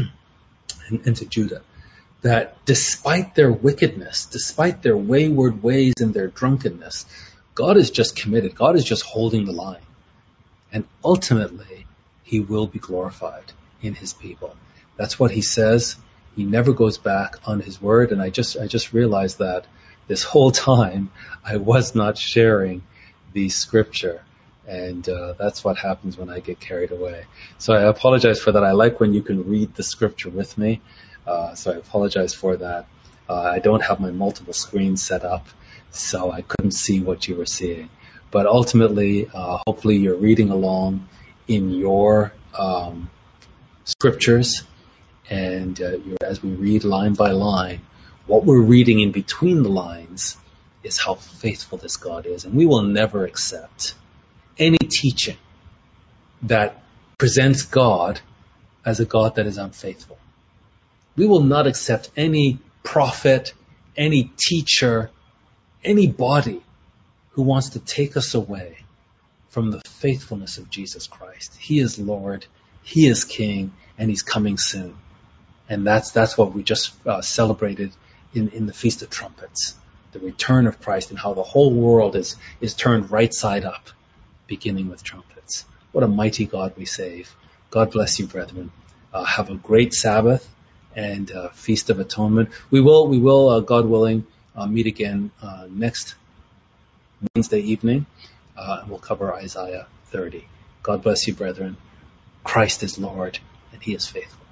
and, and to Judah, that despite their wickedness, despite their wayward ways and their drunkenness, God is just committed. God is just holding the line. And ultimately, he will be glorified in his people. That's what he says. He never goes back on his word. And I just, I just realized that this whole time I was not sharing the scripture. And uh, that's what happens when I get carried away. So I apologize for that. I like when you can read the scripture with me. Uh, so I apologize for that. Uh, I don't have my multiple screens set up, so I couldn't see what you were seeing. But ultimately, uh, hopefully you're reading along in your um, scriptures, and uh, you're, as we read line by line, what we're reading in between the lines is how faithful this God is. And we will never accept any teaching that presents God as a God that is unfaithful. We will not accept any prophet, any teacher, anybody who wants to take us away from the faithfulness of Jesus Christ. He is Lord, he is King, and he's coming soon. And that's that's what we just uh, celebrated in, in the Feast of Trumpets, the return of Christ, and how the whole world is, is turned right side up, beginning with trumpets. What a mighty God we save. God bless you, brethren. Uh, have a great Sabbath and uh, Feast of Atonement. We will, we will, uh, God willing, uh, meet again uh, next Wednesday evening. Uh, and we'll cover Isaiah thirty. God bless you, brethren. Christ is Lord, and he is faithful.